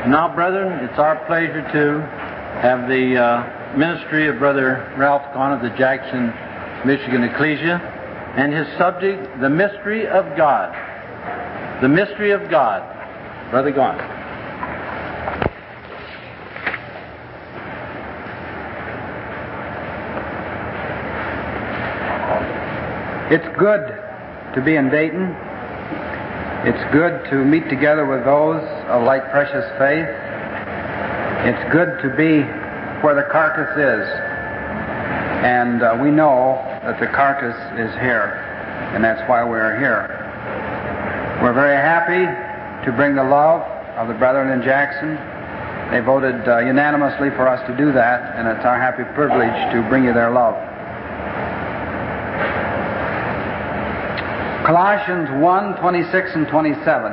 Now, brethren, it's our pleasure to have the ministry of Brother Ralph Gaughan of the Jackson, Michigan Ecclesia, and his subject, the mystery of God. The mystery of God. Brother Gaughan. It's good to be in Dayton. It's good to meet together with those of like precious faith. It's good to be where the carcass is. And we know that the carcass is here, and that's why we're here. We're very happy to bring the love of the brethren in Jackson. They voted unanimously for us to do that, and it's our happy privilege to bring you their love. Colossians 1:26 and 27.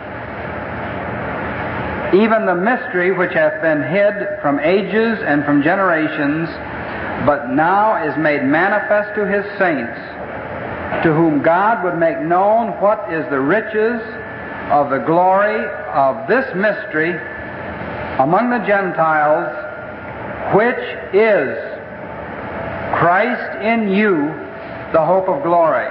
Even the mystery which hath been hid from ages and from generations, but now is made manifest to His saints, to whom God would make known what is the riches of the glory of this mystery among the Gentiles, which is Christ in you, the hope of glory.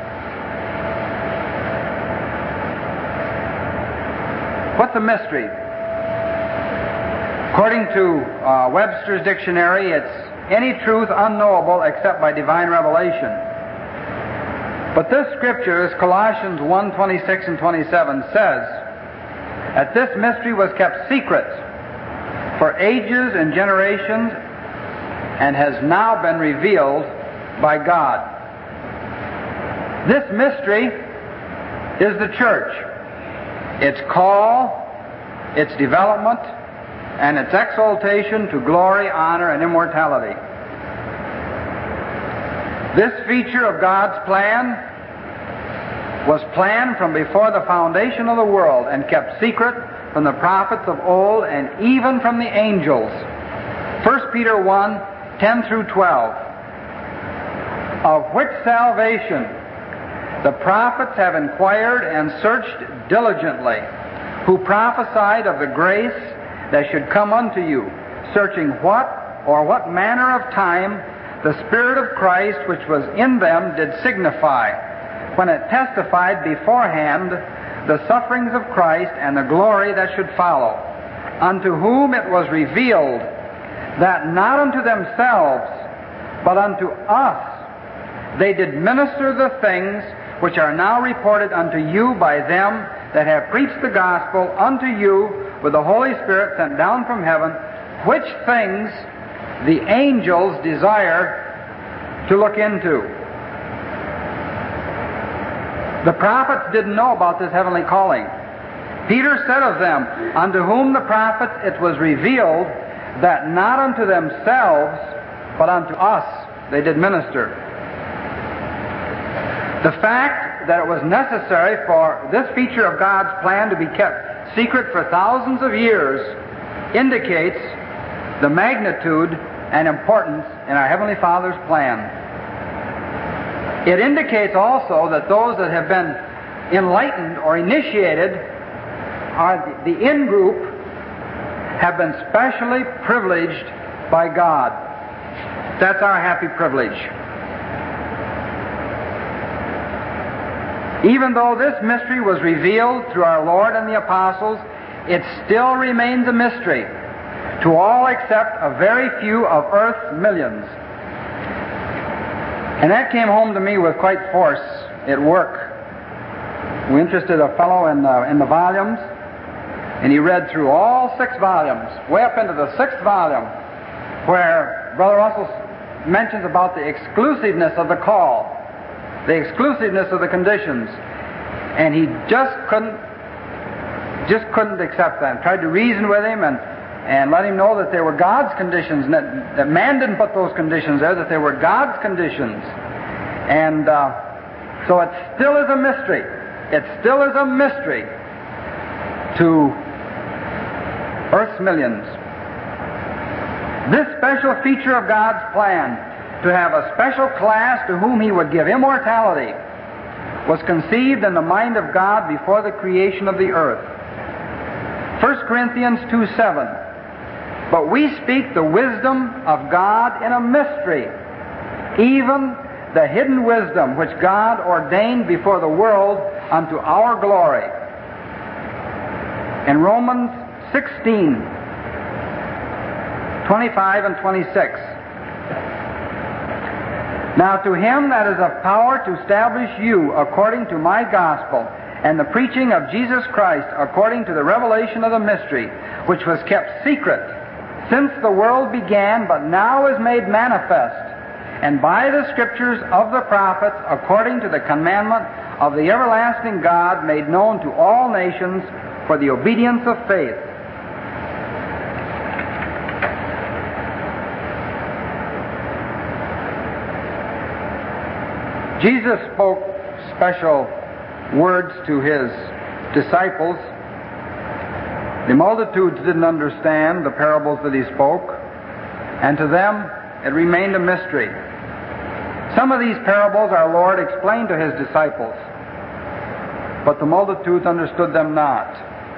What's a mystery? According to Webster's dictionary, it's any truth unknowable except by divine revelation. But this scripture, Colossians 1:26 and 27, says that this mystery was kept secret for ages and generations and has now been revealed by God. This mystery is the church. Its call, its development, and its exaltation to glory, honor, and immortality. This feature of God's plan was planned from before the foundation of the world and kept secret from the prophets of old and even from the angels. 1 Peter 1:10 through 12. Of which salvation the prophets have inquired and searched diligently, who prophesied of the grace that should come unto you, searching what manner of time the Spirit of Christ which was in them did signify, when it testified beforehand the sufferings of Christ and the glory that should follow, unto whom it was revealed that not unto themselves, but unto us they did minister the things which are now reported unto you by them that have preached the gospel unto you with the Holy Spirit sent down from heaven, which things the angels desire to look into. The prophets didn't know about this heavenly calling. Peter said of them, unto whom the prophets it was revealed that not unto themselves, but unto us they did minister. The fact that it was necessary for this feature of God's plan to be kept secret for thousands of years indicates the magnitude and importance in our Heavenly Father's plan. It indicates also that those that have been enlightened or initiated, are the in-group, have been specially privileged by God. That's our happy privilege. Even though this mystery was revealed through our Lord and the apostles, it still remains a mystery to all except a very few of earth's millions. And that came home to me with quite force at work. We interested a fellow in the volumes, and he read through all 6 volumes, way up into the 6th volume, where Brother Russell mentions about the exclusiveness of the call, the exclusiveness of the conditions, and he just couldn't accept that. Tried to reason with him and let him know that they were God's conditions, and that man didn't put those conditions there, that they were God's conditions. And so it still is a mystery. It still is a mystery to earth's millions. This special feature of God's plan, to have a special class to whom He would give immortality, was conceived in the mind of God before the creation of the earth. 1 Corinthians 2:7. But we speak the wisdom of God in a mystery, even the hidden wisdom which God ordained before the world unto our glory. In Romans 16:25 and 26. Now to him that is of power to establish you according to my gospel, and the preaching of Jesus Christ according to the revelation of the mystery, which was kept secret since the world began, but now is made manifest, and by the scriptures of the prophets, according to the commandment of the everlasting God, made known to all nations for the obedience of faith. Jesus spoke special words to his disciples. The multitudes didn't understand the parables that he spoke, and to them it remained a mystery. Some of these parables our Lord explained to his disciples, but the multitudes understood them not.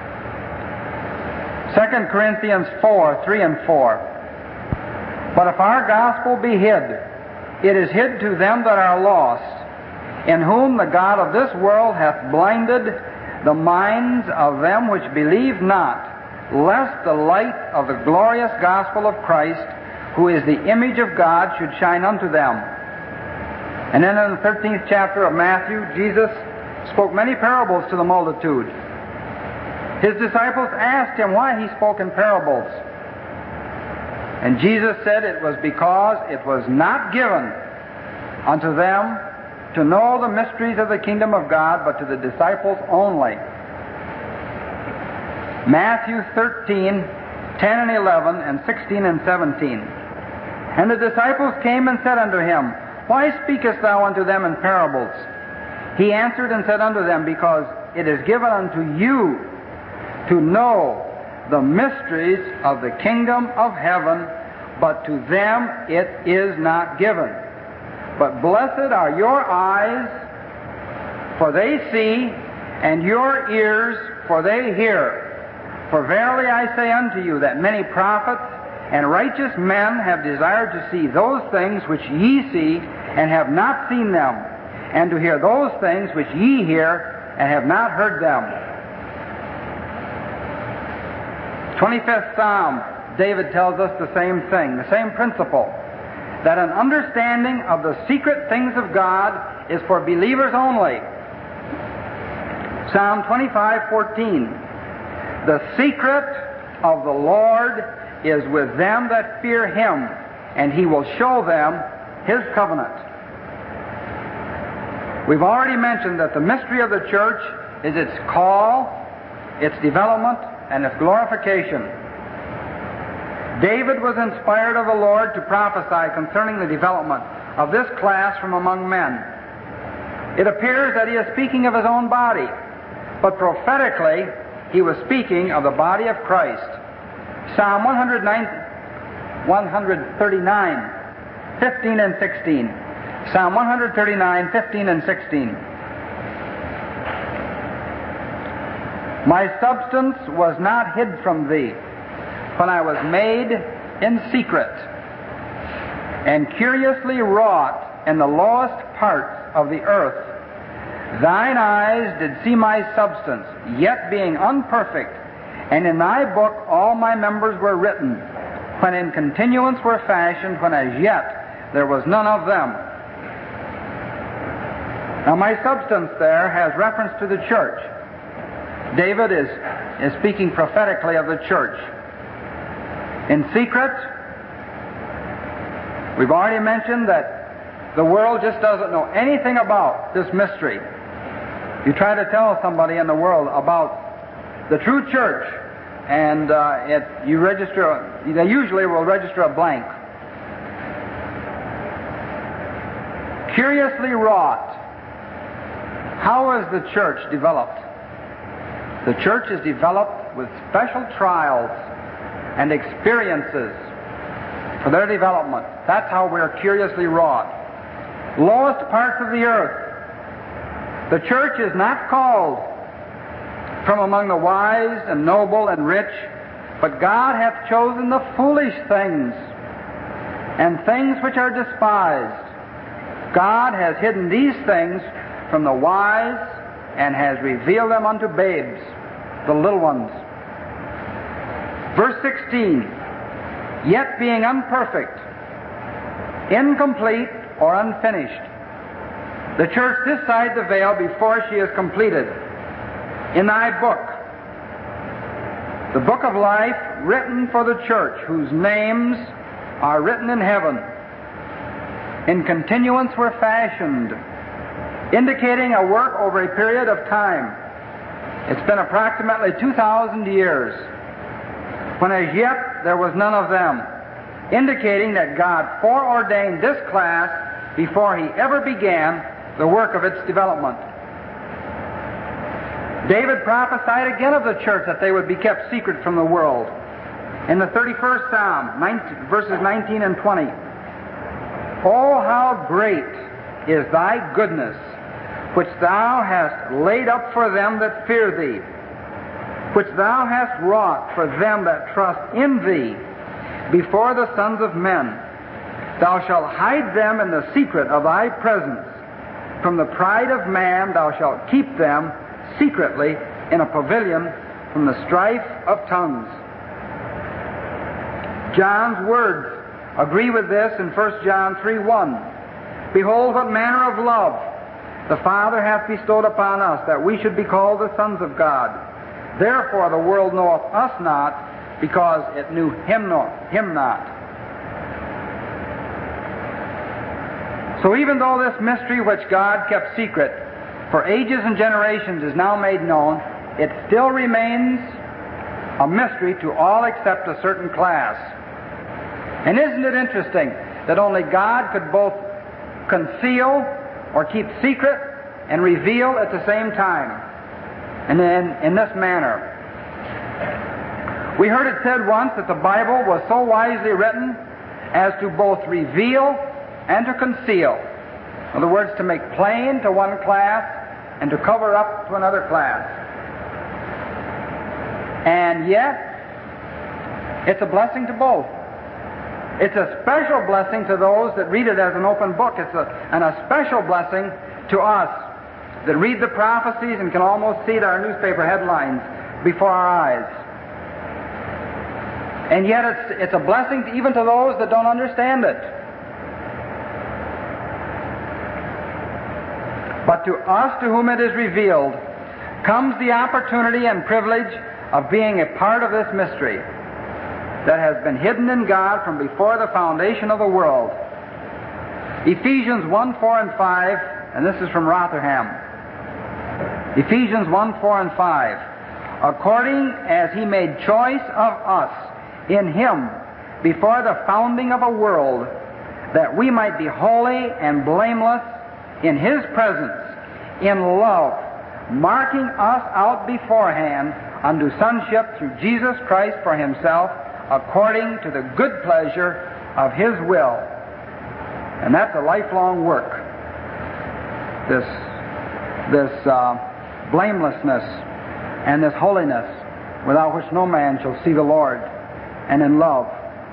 2 Corinthians 4:3 and 4. But if our gospel be hid, it is hid to them that are lost, in whom the God of this world hath blinded the minds of them which believe not, lest the light of the glorious gospel of Christ, who is the image of God, should shine unto them. And then in the 13th chapter of Matthew, Jesus spoke many parables to the multitude. His disciples asked him why he spoke in parables. And Jesus said it was because it was not given unto them to know the mysteries of the kingdom of God, but to the disciples only. Matthew 13:10 and 11, and 16 and 17. And the disciples came and said unto him, Why speakest thou unto them in parables? He answered and said unto them, Because it is given unto you to know the mysteries of the kingdom of heaven, but to them it is not given. But blessed are your eyes, for they see, and your ears, for they hear. For verily I say unto you that many prophets and righteous men have desired to see those things which ye see, and have not seen them, and to hear those things which ye hear, and have not heard them. 25th Psalm, David tells us the same thing, the same principle, that an understanding of the secret things of God is for believers only. Psalm 25:14, The secret of the Lord is with them that fear Him, and He will show them His covenant. We've already mentioned that the mystery of the church is its call, its development, and its glorification. David was inspired of the Lord to prophesy concerning the development of this class from among men. It appears that he is speaking of his own body, but prophetically he was speaking of the body of Christ. Psalm 139, 15 and 16. Psalm 139, 15 and 16. My substance was not hid from thee, when I was made in secret, and curiously wrought in the lowest parts of the earth. Thine eyes did see my substance, yet being unperfect, and in thy book all my members were written, when in continuance were fashioned, when as yet there was none of them. Now my substance there has reference to the church. David is speaking prophetically of the church. In secret, we've already mentioned that the world just doesn't know anything about this mystery. You try to tell somebody in the world about the true church, and they usually will register a blank. Curiously wrought. How is the church developed? The church is developed with special trials and experiences for their development. That's how we're curiously wrought. Lowest parts of the earth. The church is not called from among the wise and noble and rich, but God hath chosen the foolish things and things which are despised. God has hidden these things from the wise and has revealed them unto babes, the little ones. Verse 16, yet being unperfect, incomplete, or unfinished, the church this side the veil before she is completed, in thy book, the book of life written for the church, whose names are written in heaven, in continuance were fashioned, indicating a work over a period of time. It's been approximately 2,000 years, when as yet there was none of them, indicating that God foreordained this class before He ever began the work of its development. David prophesied again of the church that they would be kept secret from the world. In the 31st Psalm, verses 19 and 20, oh, how great is thy goodness, which thou hast laid up for them that fear thee, which thou hast wrought for them that trust in thee, before the sons of men. Thou shalt hide them in the secret of thy presence. From the pride of man thou shalt keep them secretly in a pavilion from the strife of tongues. John's words agree with this in 1 John 3:1. Behold, what manner of love the Father hath bestowed upon us, that we should be called the sons of God. Therefore the world knoweth us not, because it knew Him not. So even though this mystery which God kept secret for ages and generations is now made known, it still remains a mystery to all except a certain class. And isn't it interesting that only God could both conceal or keep secret and reveal at the same time, and in this manner? We heard it said once that the Bible was so wisely written as to both reveal and to conceal. In other words, to make plain to one class and to cover up to another class. And yet, it's a blessing to both. It's a special blessing to those that read it as an open book. And a special blessing to us that read the prophecies and can almost see our newspaper headlines before our eyes. And yet it's a blessing even to those that don't understand it. But to us to whom it is revealed comes the opportunity and privilege of being a part of this mystery that has been hidden in God from before the foundation of the world. Ephesians 1:4 and 5, and this is from Rotherham. Ephesians 1:4 and 5. According as He made choice of us in Him before the founding of a world, that we might be holy and blameless in His presence, in love, marking us out beforehand unto sonship through Jesus Christ for Himself, according to the good pleasure of His will. And that's a lifelong work. This blamelessness and this holiness, without which no man shall see the Lord, and in love.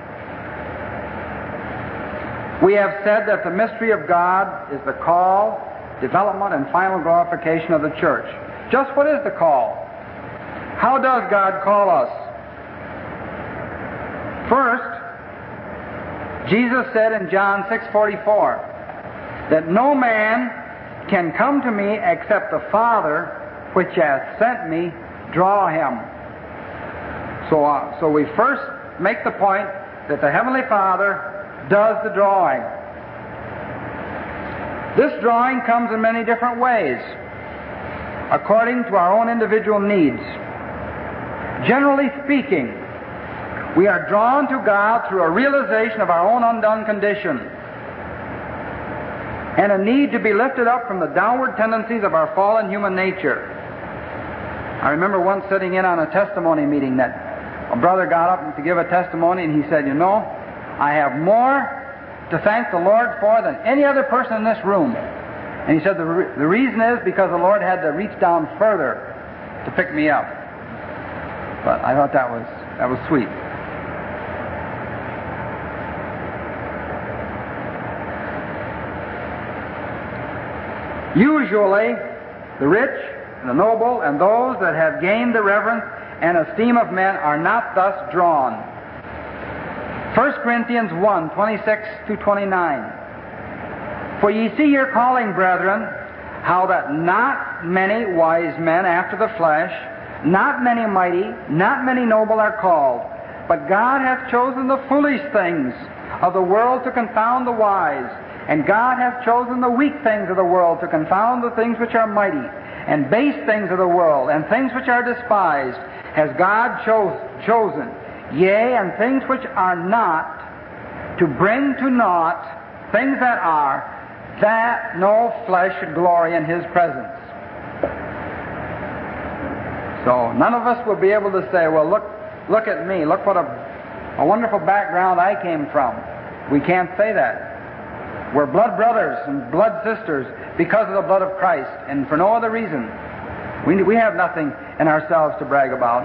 We have said that the mystery of God is the call, development, and final glorification of the church. Just what is the call? How does God call us? First, Jesus said in John 6:44 that no man can come to me except the Father which hath sent me draw him. So we first make the point that the Heavenly Father does the drawing. This drawing comes in many different ways, according to our own individual needs. Generally speaking, we are drawn to God through a realization of our own undone condition and a need to be lifted up from the downward tendencies of our fallen human nature. I remember once sitting in on a testimony meeting that a brother got up to give a testimony, and he said, "You know, I have more to thank the Lord for than any other person in this room." And he said the reason is because the Lord had to reach down further to pick me up. But I thought that was sweet. Usually, the rich, the noble, and those that have gained the reverence and esteem of men are not thus drawn. 1 Corinthians 1, 26 through 29. For ye see your calling, brethren, how that not many wise men after the flesh, not many mighty, not many noble are called, but God hath chosen the foolish things of the world to confound the wise, and God hath chosen the weak things of the world to confound the things which are mighty, and base things of the world, and things which are despised, has God chosen, yea, and things which are not, to bring to naught things that are, that no flesh should glory in His presence. So none of us will be able to say, well, look at me, look what a wonderful background I came from. We can't say that. We're blood brothers and blood sisters because of the blood of Christ, and for no other reason. We have nothing in ourselves to brag about.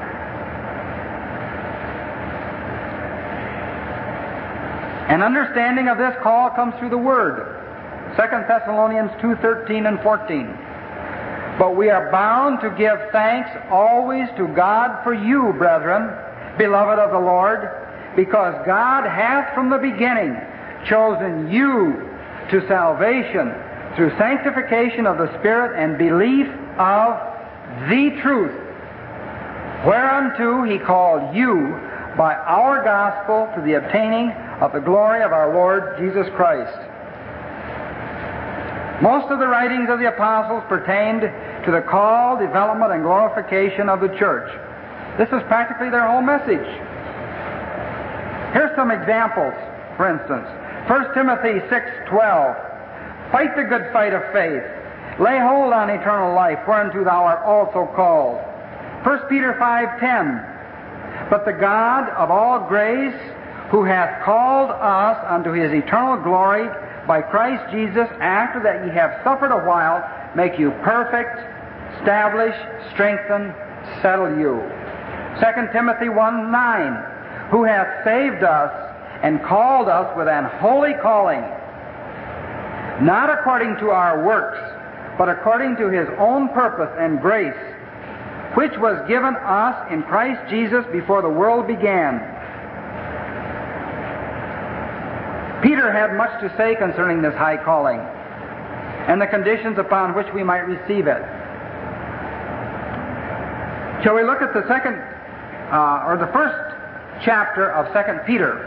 An understanding of this call comes through the Word. 2 Thessalonians 2:13 and 14. But we are bound to give thanks always to God for you, brethren, beloved of the Lord, because God hath from the beginning chosen you to salvation through sanctification of the Spirit and belief of the truth, whereunto He called you by our gospel to the obtaining of the glory of our Lord Jesus Christ. Most of the writings of the apostles pertained to the call, development, and glorification of the church. This is practically their whole message. Here's some examples, for instance. 1 Timothy 6:12. Fight the good fight of faith. Lay hold on eternal life, whereunto thou art also called. 1 Peter 5:10. But the God of all grace, who hath called us unto His eternal glory by Christ Jesus, after that ye have suffered a while, make you perfect, establish, strengthen, settle you. 2 Timothy 1:9. Who hath saved us and called us with an holy calling, not according to our works, but according to His own purpose and grace, which was given us in Christ Jesus before the world began. Peter had much to say concerning this high calling and the conditions upon which we might receive it. Shall we look at the first chapter of 2 Peter?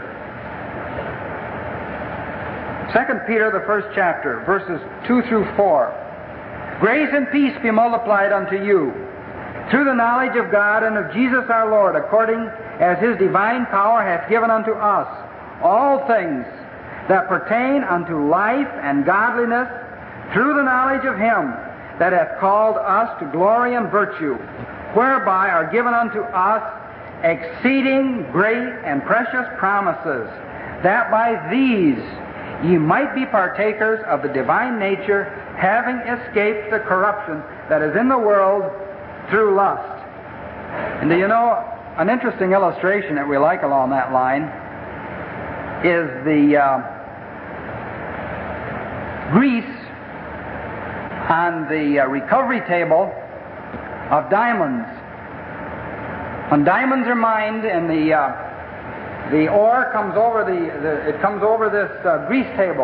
2 Peter, the first chapter, verses 2 through 4. Grace and peace be multiplied unto you, through the knowledge of God and of Jesus our Lord, according as His divine power hath given unto us all things that pertain unto life and godliness, through the knowledge of Him that hath called us to glory and virtue, whereby are given unto us exceeding great and precious promises, that by these ye might be partakers of the divine nature, having escaped the corruption that is in the world through lust. And do you know, an interesting illustration that we like along that line is the grease on the recovery table of diamonds. When diamonds are mined and the ore comes over this grease table,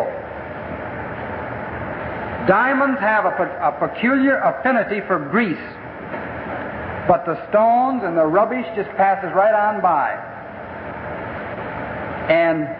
diamonds have a peculiar affinity for grease, but the stones and the rubbish just passes right on by. And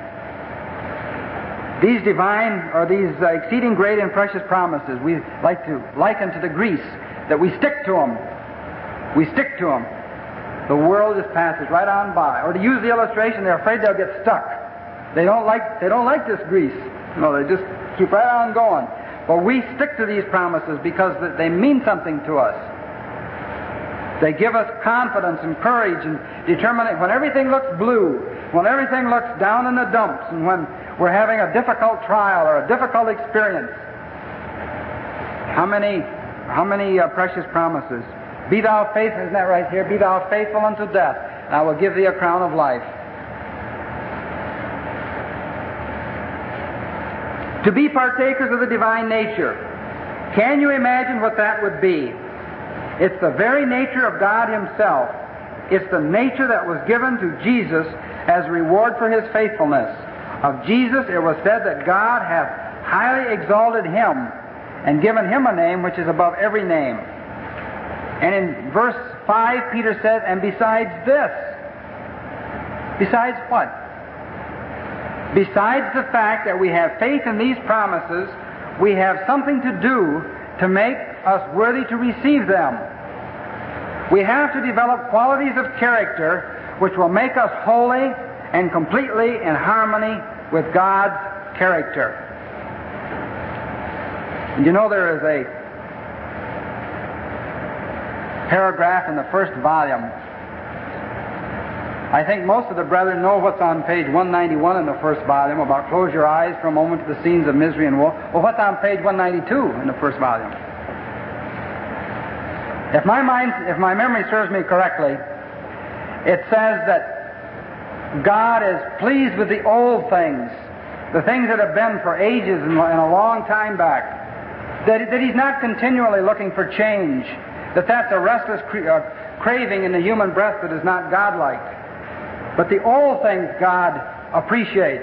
these divine, or these exceeding great and precious promises, we like to liken to the grease, that we stick to them. We stick to them. The world just passes right on by. Or to use the illustration, they're afraid they'll get stuck. They don't like this grease. No, they just keep right on going. But we stick to these promises because they mean something to us. They give us confidence and courage and determination. When everything looks blue, when everything looks down in the dumps, and when we're having a difficult trial or a difficult experience, how many precious promises Be thou faithful, isn't that right here? Be thou faithful unto death, and I will give thee a crown of life. To be partakers of the divine nature. Can you imagine what that would be? It's the very nature of God Himself. It's the nature that was given to Jesus as a reward for His faithfulness. Of Jesus it was said that God hath highly exalted Him and given Him a name which is above every name. And in verse 5 Peter says, and besides this. Besides what? Besides the fact that we have faith in these promises, we have something to do to make us worthy to receive them. We have to develop qualities of character which will make us holy and completely in harmony with God's character. And you know, there is a paragraph in the first volume. I think most of the brethren know what's on page 191 in the first volume about close your eyes for a moment to the scenes of misery and woe. Well, what's on page 192 in the first volume? If my memory serves me correctly, it says that God is pleased with the old things, the things that have been for ages and a long time back, that He's not continually looking for change, that's a restless craving in the human breast that is not godlike. But the old things God appreciates.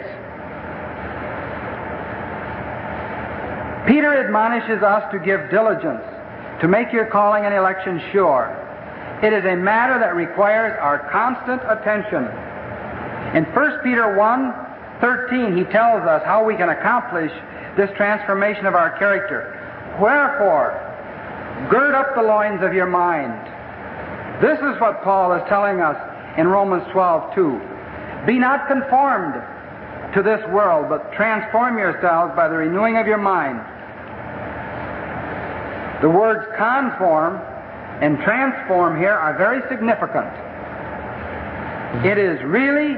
Peter admonishes us to give diligence, to make your calling and election sure. It is a matter that requires our constant attention. In 1 Peter 1:13, he tells us how we can accomplish this transformation of our character. Wherefore, gird up the loins of your mind. This is what Paul is telling us in Romans 12:2. Be not conformed to this world, but transform yourselves by the renewing of your mind. The words conform and transform here are very significant. It is really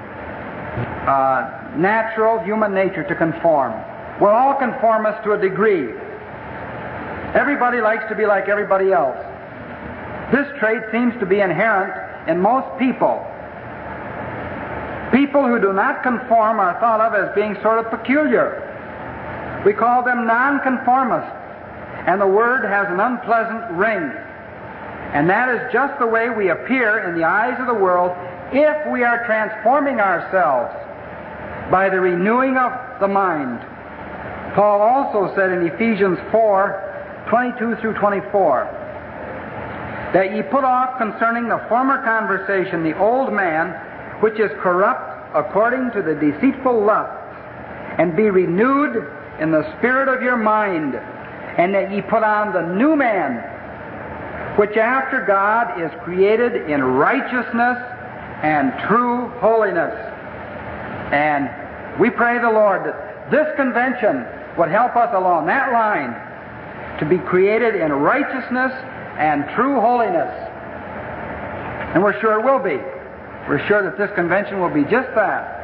natural human nature to conform. We're all conformists to a degree. Everybody likes to be like everybody else. This trait seems to be inherent in most people. People who do not conform are thought of as being sort of peculiar. We call them nonconformists, and the word has an unpleasant ring. And that is just the way we appear in the eyes of the world if we are transforming ourselves by the renewing of the mind. Paul also said in Ephesians 4:22 through 24, that ye put off concerning the former conversation the old man, which is corrupt according to the deceitful lusts, and be renewed in the spirit of your mind, and that ye put on the new man, which after God is created in righteousness and true holiness. And we pray the Lord that this convention would help us along that line to be created in righteousness and true holiness. And we're sure it will be. We're sure that this convention will be just that.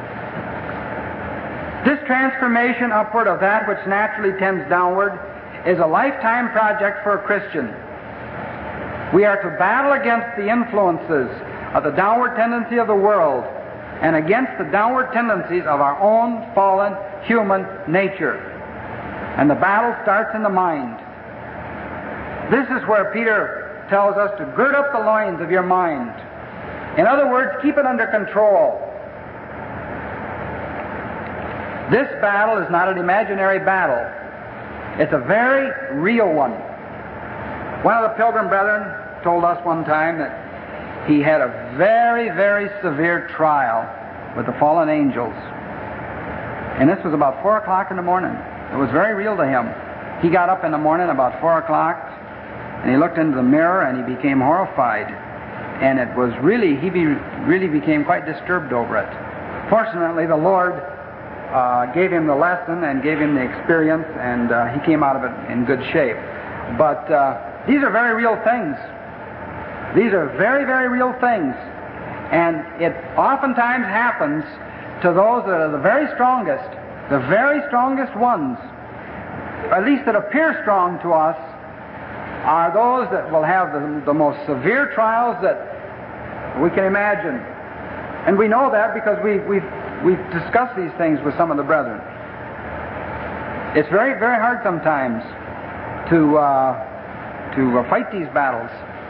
This transformation upward of that which naturally tends downward is a lifetime project for a Christian. We are to battle against the influences of the downward tendency of the world and against the downward tendencies of our own fallen human nature. And the battle starts in the mind. This is where Peter tells us to gird up the loins of your mind. In other words, keep it under control. This battle is not an imaginary battle. It's a very real one. One of the Pilgrim brethren told us one time that he had a very, very severe trial with the fallen angels. And this was about 4 o'clock in the morning. It was very real to him. He got up in the morning about 4 o'clock, and he looked into the mirror, and he became horrified. And it was really, he really became quite disturbed over it. Fortunately, the Lord gave him the lesson and gave him the experience, and he came out of it in good shape. But these are very real things. These are very, very real things. And it oftentimes happens to those that are the very strongest ones, or at least that appear strong to us, are those that will have the most severe trials that we can imagine. And we know that because we've discussed these things with some of the brethren. It's very, very hard sometimes to fight these battles.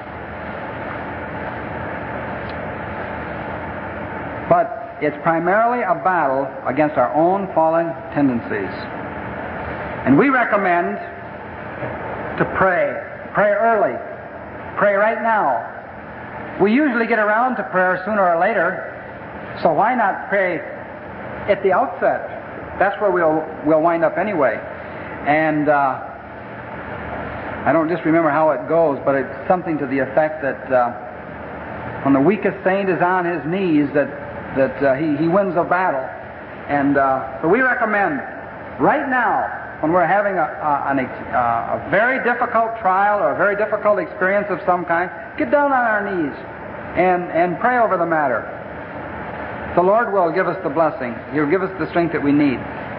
But it's primarily a battle against our own fallen tendencies. And we recommend to pray. Pray early. Pray right now. We usually get around to prayer sooner or later, so why not pray at the outset? That's where we'll wind up anyway. And I don't just remember how it goes, but it's something to the effect that when the weakest saint is on his knees, that he wins a battle. And so we recommend right now, when we're having a very difficult trial or a very difficult experience of some kind, get down on our knees and pray over the matter. The Lord will give us the blessing. He'll give us the strength that we need.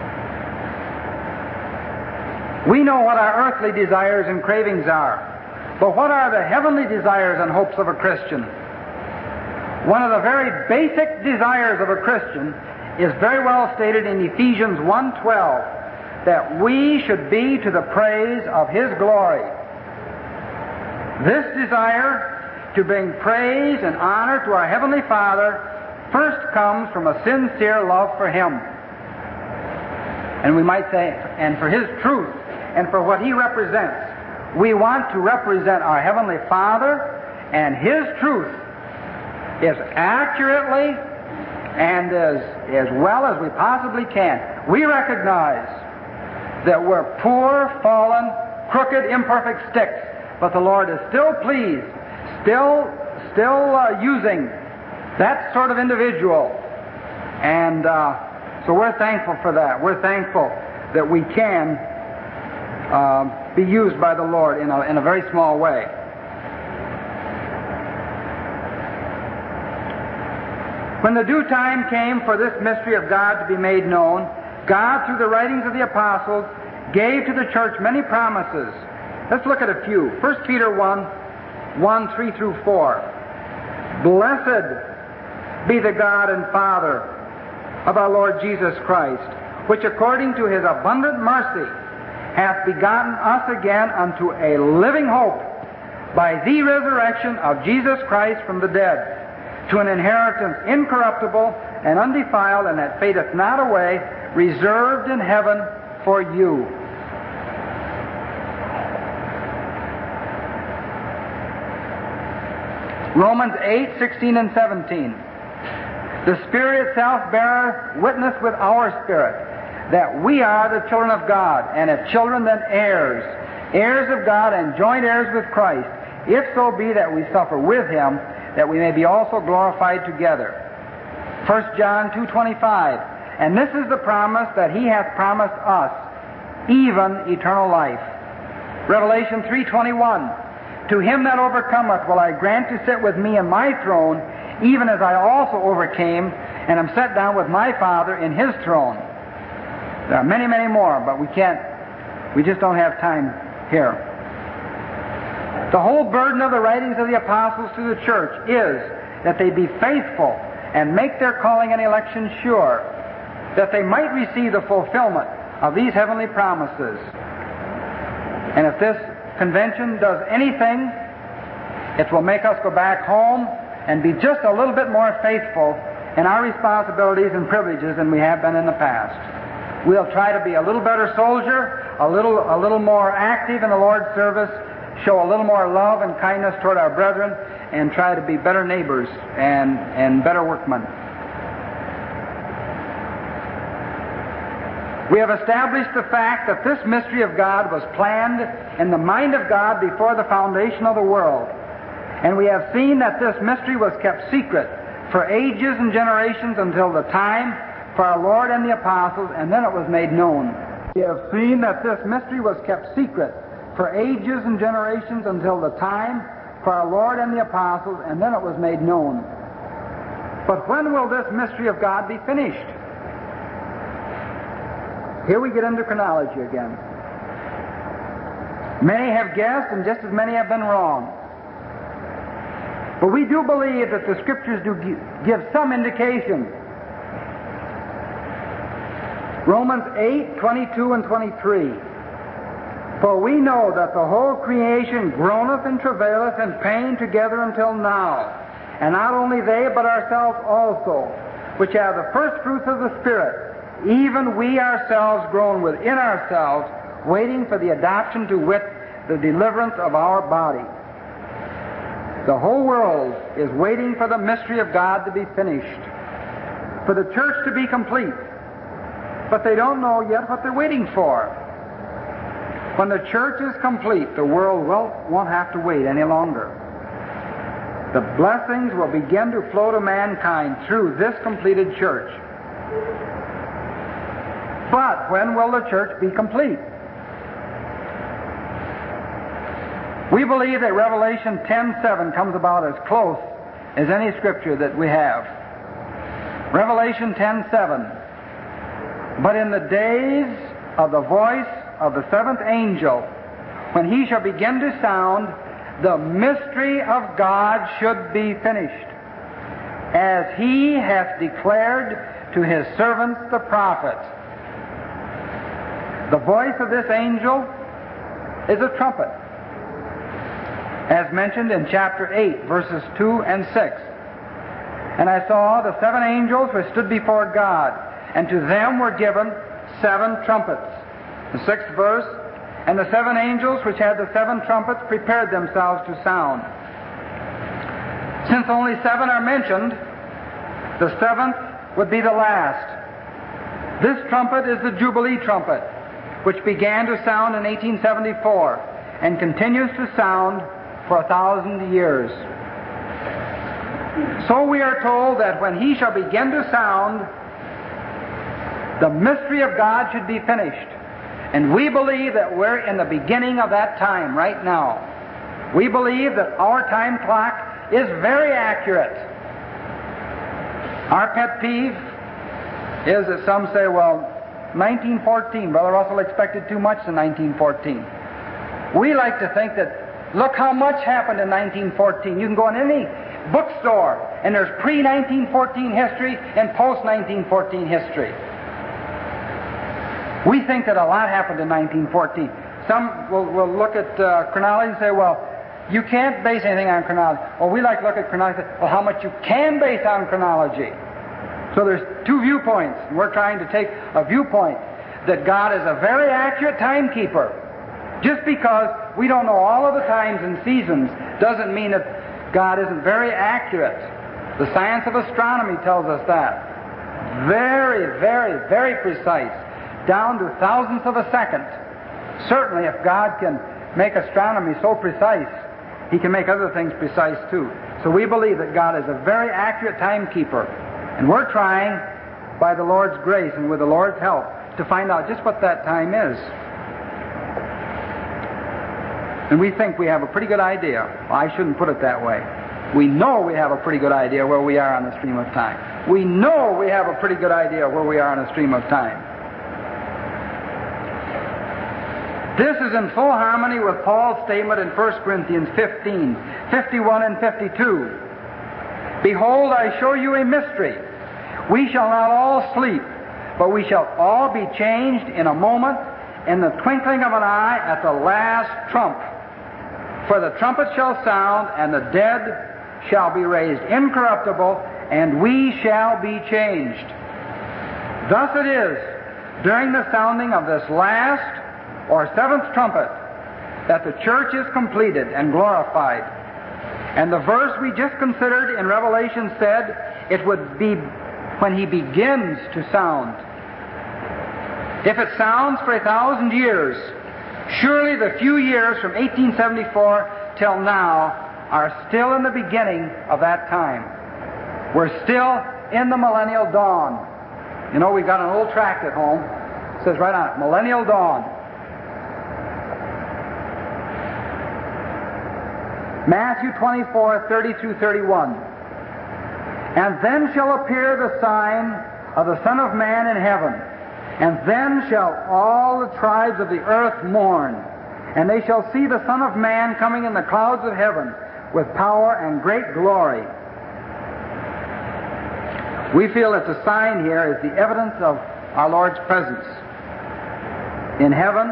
We know what our earthly desires and cravings are, but what are the heavenly desires and hopes of a Christian? One of the very basic desires of a Christian is very well stated in Ephesians 1:12, that we should be to the praise of His glory. This desire to bring praise and honor to our Heavenly Father first comes from a sincere love for Him. And we might say, and for His truth, and for what He represents. We want to represent our Heavenly Father and His truth as accurately and as well as we possibly can. We recognize that we're poor, fallen, crooked, imperfect sticks, but the Lord is still pleased, still using that sort of individual. And so we're thankful for that. We're thankful that we can be used by the Lord in a very small way. When the due time came for this mystery of God to be made known, God, through the writings of the apostles, gave to the church many promises. Let's look at a few. 1 Peter 1:3-4. Blessed be the God and Father of our Lord Jesus Christ, which according to His abundant mercy hath begotten us again unto a living hope by the resurrection of Jesus Christ from the dead, to an inheritance incorruptible and undefiled, and that fadeth not away, reserved in heaven for you. Romans 8:16 and 17. The Spirit itself beareth witness with our spirit that we are the children of God, and if children, then heirs, heirs of God and joint heirs with Christ, if so be that we suffer with Him, that we may be also glorified together. 1 John 2:25. And this is the promise that He hath promised us, even eternal life. Revelation 3:21. To him that overcometh will I grant to sit with me in my throne, even as I also overcame, and am set down with my Father in His throne. There are many, many more, but we just don't have time here. The whole burden of the writings of the apostles to the church is that they be faithful and make their calling and election sure, that they might receive the fulfillment of these heavenly promises. And if this convention does anything, it will make us go back home and be just a little bit more faithful in our responsibilities and privileges than we have been in the past. We'll try to be a little better soldier, a little more active in the Lord's service, show a little more love and kindness toward our brethren, and try to be better neighbors and better workmen. We have established the fact that this mystery of God was planned in the mind of God before the foundation of the world. And we have seen that this mystery was kept secret for ages and generations until the time for our Lord and the apostles, and then it was made known. We have seen that this mystery was kept secret for ages and generations until the time for our Lord and the apostles, and then it was made known. But when will this mystery of God be finished? Here we get into chronology again. Many have guessed, and just as many have been wrong. But we do believe that the Scriptures do give some indication. Romans 8, 22 and 23. For we know that the whole creation groaneth and travaileth in pain together until now. And not only they, but ourselves also, which have the first fruits of the Spirit, even we ourselves groan within ourselves, waiting for the adoption, to wit, the deliverance of our body. The whole world is waiting for the mystery of God to be finished, for the church to be complete. But they don't know yet what they're waiting for. When the church is complete, the world won't have to wait any longer. The blessings will begin to flow to mankind through this completed church. But when will the church be complete? We believe that Revelation 10:7 comes about as close as any scripture that we have. Revelation 10:7. But in the days of the voice of the seventh angel, when he shall begin to sound, the mystery of God should be finished, as he hath declared to his servants the prophets. The voice of this angel is a trumpet, as mentioned in chapter 8, verses 2 and 6. And I saw the seven angels which stood before God, and to them were given 7 trumpets. The 6th verse, and the 7 angels which had the 7 trumpets prepared themselves to sound. Since only 7 are mentioned, the 7th would be the last. This trumpet is the Jubilee trumpet, which began to sound in 1874 and continues to sound for 1,000 years. So we are told that when he shall begin to sound, the mystery of God should be finished. And we believe that we're in the beginning of that time right now. We believe that our time clock is very accurate. Our pet peeve is that some say, well, 1914, Brother Russell expected too much in 1914. We like to think that, look how much happened in 1914. You can go in any bookstore, and there's pre-1914 history and post-1914 history. We think that a lot happened in 1914. Some will look at chronology and say, well, you can't base anything on chronology. Well, we like to look at chronology and say, well, how much you can base on chronology. So there's 2 viewpoints, and we're trying to take a viewpoint that God is a very accurate timekeeper. Just because we don't know all of the times and seasons doesn't mean that God isn't very accurate. The science of astronomy tells us that. Very, very, very precise, down to thousandths of a second. Certainly, if God can make astronomy so precise, he can make other things precise too. So we believe that God is a very accurate timekeeper. And we're trying, by the Lord's grace and with the Lord's help, to find out just what that time is. And we think we have a pretty good idea. Well, I shouldn't put it that way. We know we have a pretty good idea where we are on the stream of time. We know we have a pretty good idea where we are on the stream of time. This is in full harmony with Paul's statement in 1 Corinthians 15, 51 and 52. Behold, I show you a mystery. We shall not all sleep, but we shall all be changed in a moment, in the twinkling of an eye, at the last trump. For the trumpet shall sound, and the dead shall be raised incorruptible, and we shall be changed. Thus it is, during the sounding of this last or 7th trumpet, that the church is completed and glorified. And the verse we just considered in Revelation said it would be when he begins to sound. If it sounds for 1,000 years, surely the few years from 1874 till now are still in the beginning of that time. We're still in the millennial dawn. You know, we've got an old tract at home. It says right on it, Millennial Dawn. Matthew 24, 30 through 31. And then shall appear the sign of the Son of Man in heaven. And then shall all the tribes of the earth mourn. And they shall see the Son of Man coming in the clouds of heaven with power and great glory. We feel that the sign here is the evidence of our Lord's presence. In heaven,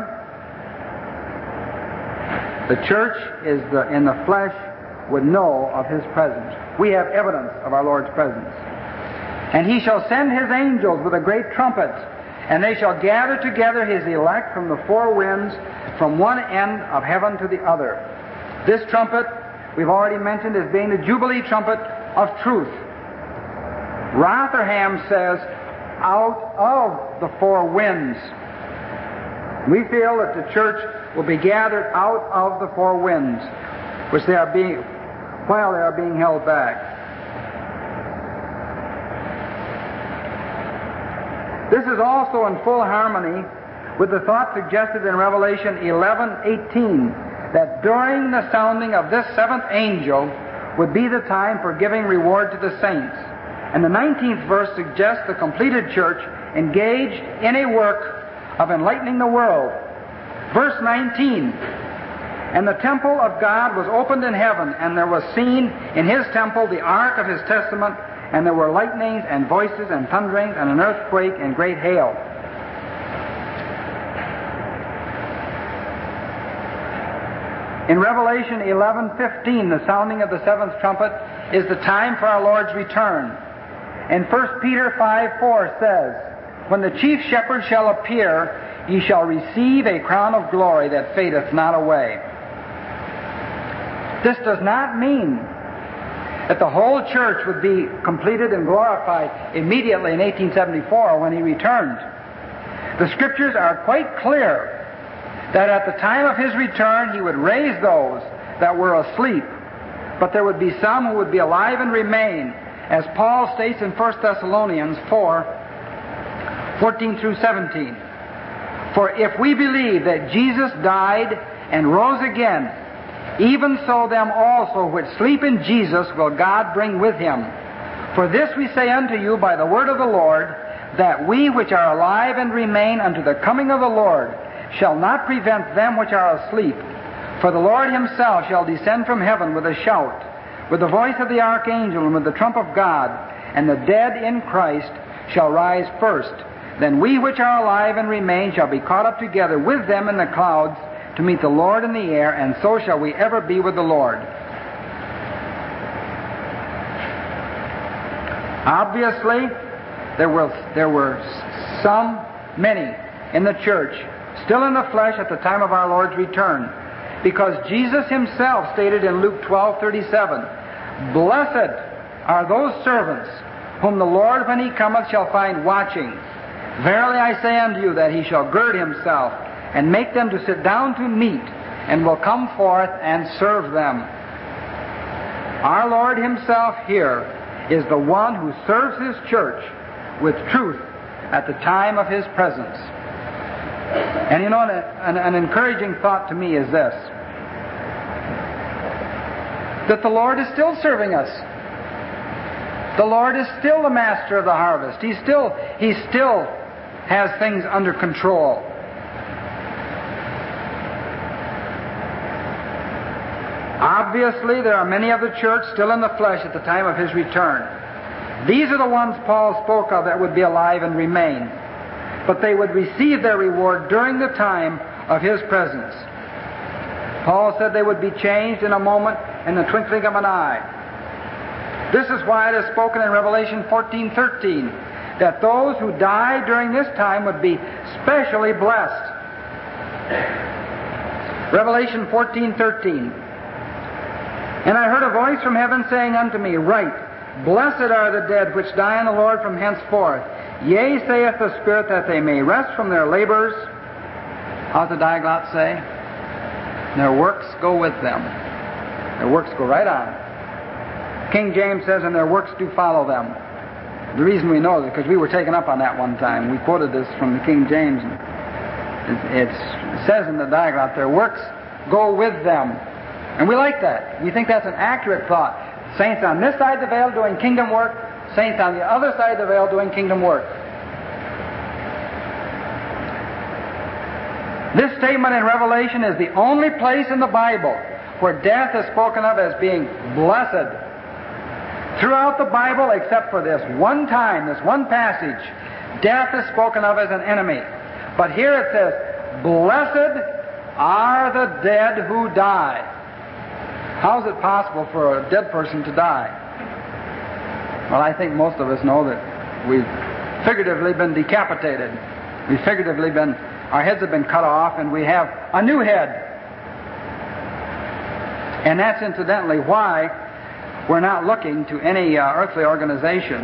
the church in the flesh would know of His presence. We have evidence of our Lord's presence. And He shall send His angels with a great trumpet, and they shall gather together His elect from the four winds, from one end of heaven to the other. This trumpet, we've already mentioned, as being the Jubilee trumpet of truth. Rotherham says, out of the four winds. We feel that the church will be gathered out of the four winds, while they are being held back. This is also in full harmony with the thought suggested in Revelation 11:18, that during the sounding of this seventh angel would be the time for giving reward to the saints. And the 19th verse suggests the completed church engaged in a work of enlightening the world. Verse 19, and the temple of God was opened in heaven, and there was seen in His temple the ark of His testament, and there were lightnings and voices and thunderings and an earthquake and great hail. In Revelation 11:15, the sounding of the seventh trumpet is the time for our Lord's return. And 1 Peter 5:4 says, when the chief shepherd shall appear, ye shall receive a crown of glory that fadeth not away. This does not mean that the whole church would be completed and glorified immediately in 1874 when He returned. The Scriptures are quite clear that at the time of His return He would raise those that were asleep, but there would be some who would be alive and remain, as Paul states in 1 Thessalonians 4:14 through 17. For if we believe that Jesus died and rose again, even so them also which sleep in Jesus will God bring with Him. For this we say unto you by the word of the Lord, that we which are alive and remain unto the coming of the Lord shall not prevent them which are asleep. For the Lord Himself shall descend from heaven with a shout, with the voice of the archangel, and with the trump of God, and the dead in Christ shall rise first. Then we which are alive and remain shall be caught up together with them in the clouds to meet the Lord in the air, and so shall we ever be with the Lord. Obviously, there were many in the church still in the flesh at the time of our Lord's return, because Jesus Himself stated in Luke 12:37, blessed are those servants whom the Lord when He cometh shall find watching. Verily I say unto you that He shall gird Himself and make them to sit down to meat, and will come forth and serve them. Our Lord Himself here is the one who serves His church with truth at the time of His presence. And you know, an encouraging thought to me is this, that the Lord is still serving us. The Lord is still the master of the harvest. He still has things under control. Obviously, there are many of the church still in the flesh at the time of His return. These are the ones Paul spoke of that would be alive and remain. But they would receive their reward during the time of His presence. Paul said they would be changed in a moment, in the twinkling of an eye. This is why it is spoken in Revelation 14:13, that those who die during this time would be specially blessed. Revelation 14:13. And I heard a voice from heaven saying unto me, write, blessed are the dead which die in the Lord from henceforth. Yea, saith the Spirit, that they may rest from their labors. How does the Diaglott say? Their works go with them. Their works go right on. King James says, and their works do follow them. The reason we know is because we were taken up on that one time. We quoted this from the King James. It says in the Diaglott, their works go with them. And we like that. We think that's an accurate thought. Saints on this side of the veil doing kingdom work, saints on the other side of the veil doing kingdom work. This statement in Revelation is the only place in the Bible where death is spoken of as being blessed. Throughout the Bible, except for this one time, this one passage, death is spoken of as an enemy. But here it says, "Blessed are the dead who die." How is it possible for a dead person to die? Well, I think most of us know that we've figuratively been decapitated. We've figuratively been, our heads have been cut off, and we have a new head. And that's incidentally why we're not looking to any earthly organization.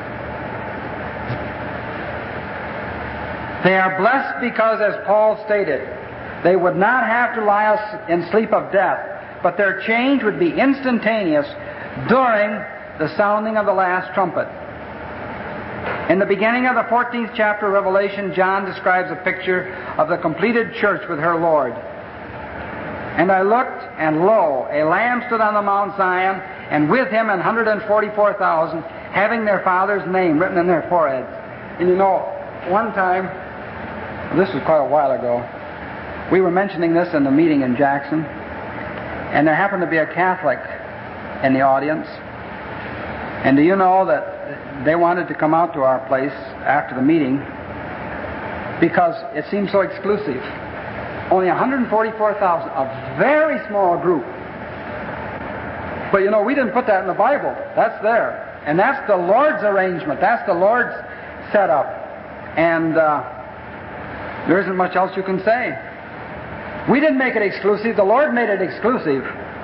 They are blessed because, as Paul stated, they would not have to lie in sleep of death, but their change would be instantaneous during the sounding of the last trumpet. In the beginning of the 14th chapter of Revelation, John describes a picture of the completed church with her Lord. "And I looked, and lo, a Lamb stood on the Mount Zion, and with him 144,000, having their Father's name written in their foreheads." And you know, one time, this was quite a while ago, we were mentioning this in the meeting in Jackson, and there happened to be a Catholic in the audience. And do you know that they wanted to come out to our place after the meeting because it seemed so exclusive? Only 144,000, a very small group. But you know, we didn't put that in the Bible. That's there. And that's the Lord's arrangement. That's the Lord's setup. And there isn't much else you can say. We didn't make it exclusive. The Lord made it exclusive.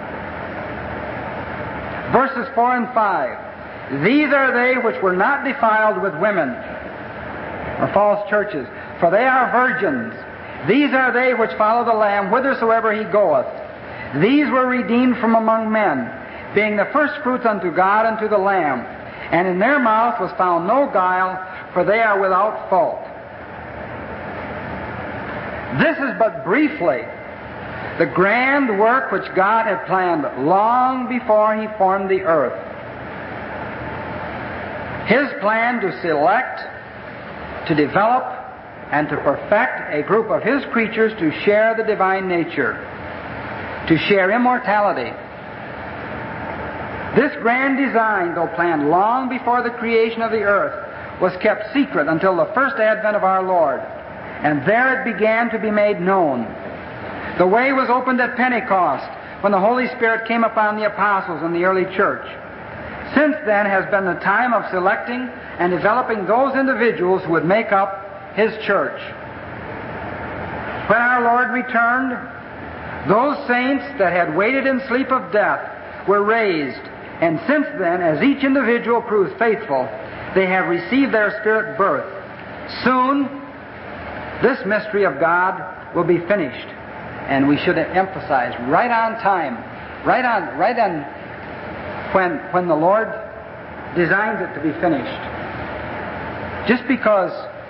Verses 4 and 5. "These are they which were not defiled with women," or false churches, "for they are virgins. These are they which follow the Lamb whithersoever he goeth. These were redeemed from among men, being the firstfruits unto God and to the Lamb. And in their mouth was found no guile, for they are without fault." This is but briefly the grand work which God had planned long before He formed the earth. His plan to select, to develop, and to perfect a group of His creatures to share the divine nature, to share immortality. This grand design, though planned long before the creation of the earth, was kept secret until the first advent of our Lord, and there it began to be made known. The way was opened at Pentecost, when the Holy Spirit came upon the apostles in the early church. Since then has been the time of selecting and developing those individuals who would make up His church. When our Lord returned, those saints that had waited in sleep of death were raised, and since then, as each individual proves faithful, they have received their spirit birth. Soon, this mystery of God will be finished, and we should emphasize right on time, right on when the Lord designs it to be finished. Just because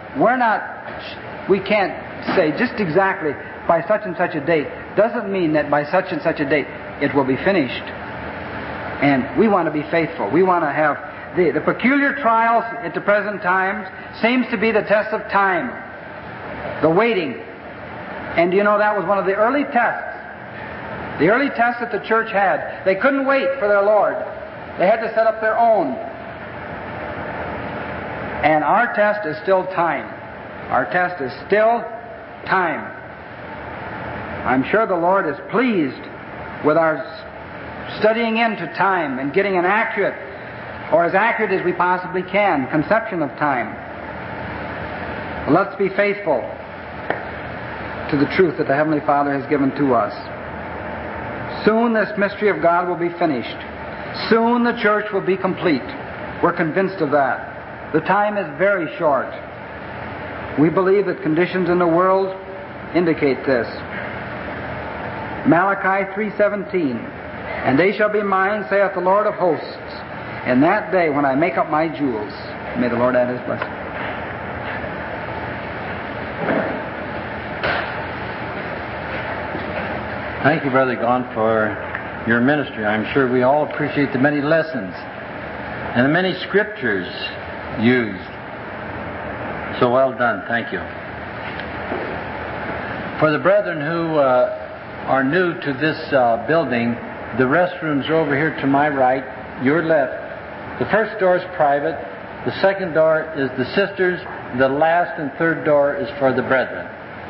we can't say just exactly by such and such a date, doesn't mean that by such and such a date it will be finished. And we want to be faithful. We want to have the peculiar trials at the present times seems to be the test of time, the waiting. And you know, that was one of the early tests. The early tests that the church had. They couldn't wait for their Lord. They had to set up their own. And our test is still time. Our test is still time. I'm sure the Lord is pleased with our studying into time and getting an accurate, or as accurate as we possibly can, conception of time. Let's be faithful to the truth that the Heavenly Father has given to us. Soon this mystery of God will be finished. Soon the church will be complete. We're convinced of that. The time is very short. We believe that conditions in the world indicate this. Malachi 3:17, "And they shall be mine, saith the Lord of hosts, in that day when I make up my jewels." May the Lord add His blessing. Thank you, Brother Gaunt, for your ministry. I'm sure we all appreciate the many lessons and the many scriptures used. So well done. Thank you. For the brethren who are new to this building, the restrooms are over here to my right, your left. The first door is private. The second door is the sisters. The last and third door is for the brethren.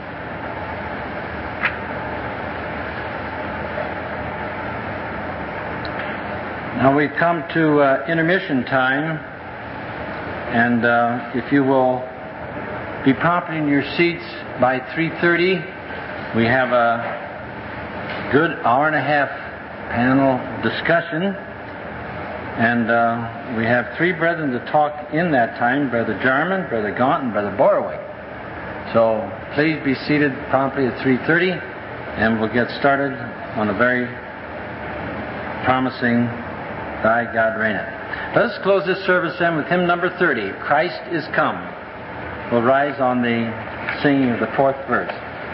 Now we've come to intermission time, and if you will be prompted in your seats by 3:30, we have a good hour and a half panel discussion, and we have three brethren to talk in that time: Brother Jarman, Brother Gaunt, and Brother Borwick. So please be seated promptly at 3:30, and we'll get started on a very promising Thy God Reigneth. Let us close this service then with hymn number 30, Christ is Come. We'll rise on the singing of the fourth verse.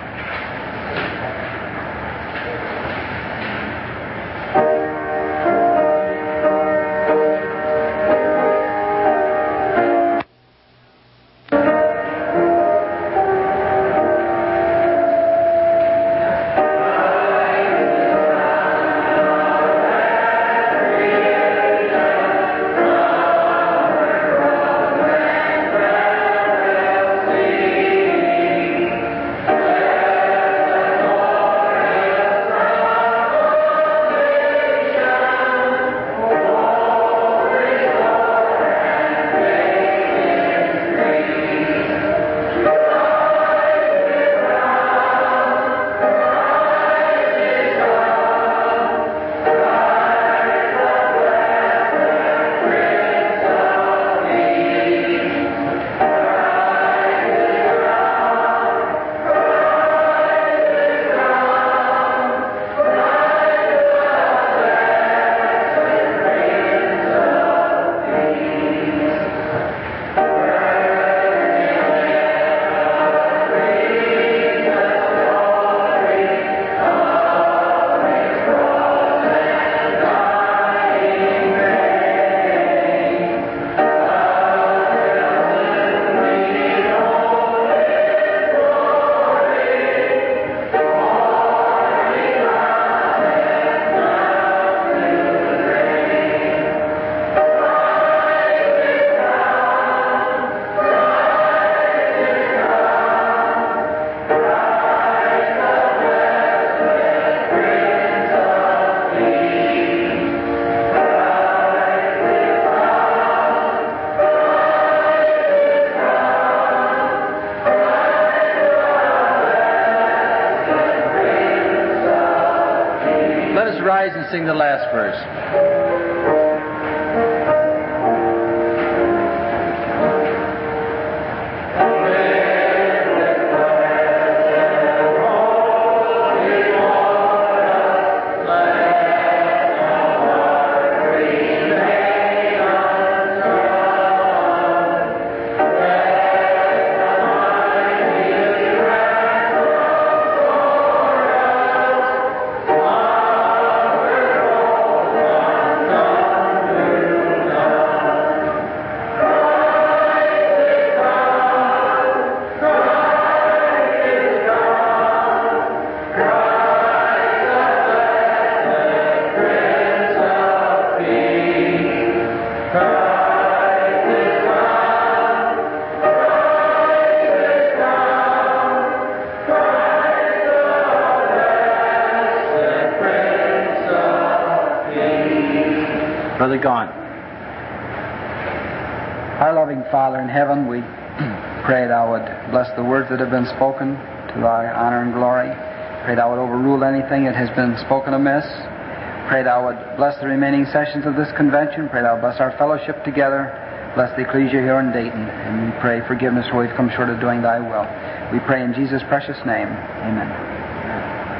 And sing the last verse. Brother Gaunt. Our loving Father in heaven, we pray Thou would bless the words that have been spoken to Thy honor and glory. Pray Thou would overrule anything that has been spoken amiss. Pray Thou would bless the remaining sessions of this convention. Pray Thou bless our fellowship together. Bless the ecclesia here in Dayton. And we pray forgiveness where we've come short of doing Thy will. We pray in Jesus' precious name. Amen.